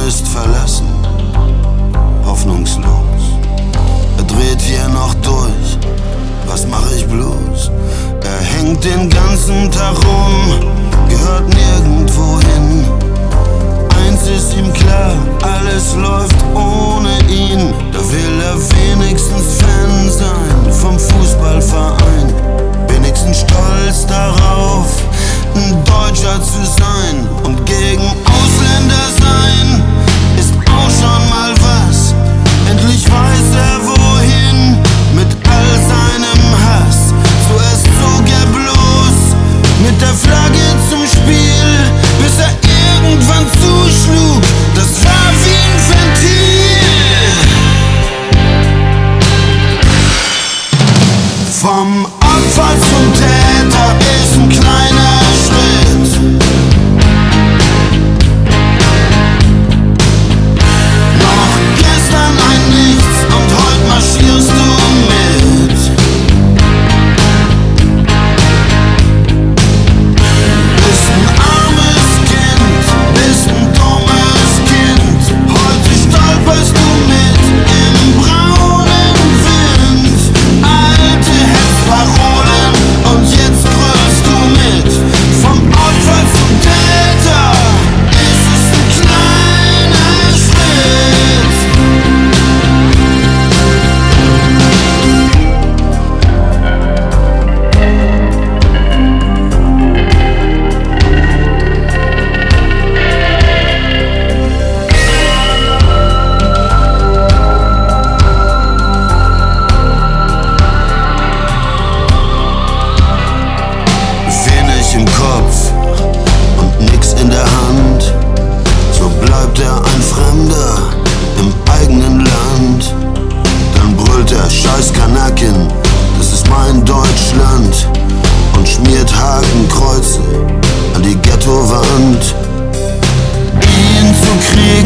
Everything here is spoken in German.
ist verlassen, hoffnungslos. Er dreht hier noch durch, was mach ich bloß? Er hängt den ganzen Tag rum, gehört nirgendwo hin. Eins ist ihm klar, alles läuft ohne ihn. Da will er wenigstens Fan sein vom Fußballverein. Wenigstens stolz darauf, ein Deutscher zu sein. Und gegen Ausländer sein ist auch schon mal was. Endlich weiß er wohin mit all seinem Hass. Zuerst zog er bloß mit der Flagge zum Spiel, bis er irgendwann zuschlug. Das war wie ein Ventil. Vom Opfer zum Täter ist ein kleiner Schritt. Noch gestern ein Nichts und heute marschierst du mit. Bist ein armes Kind, bist ein dummes Kind. Heute stolperst du mit im braunen Wind. Alte Hetzparolen und jetzt grölst du mit. Vom Opfer zum Täter ist es ein kleiner Schritt. Wenig im Kopf und nix in der Hand. So bleibt er ein Fremder im eigenen Land. Dann brüllt er: Scheiß Kanaken, das ist mein Deutschland. Und schmiert Hakenkreuze an die Ghettowand. Ihn zu kriegen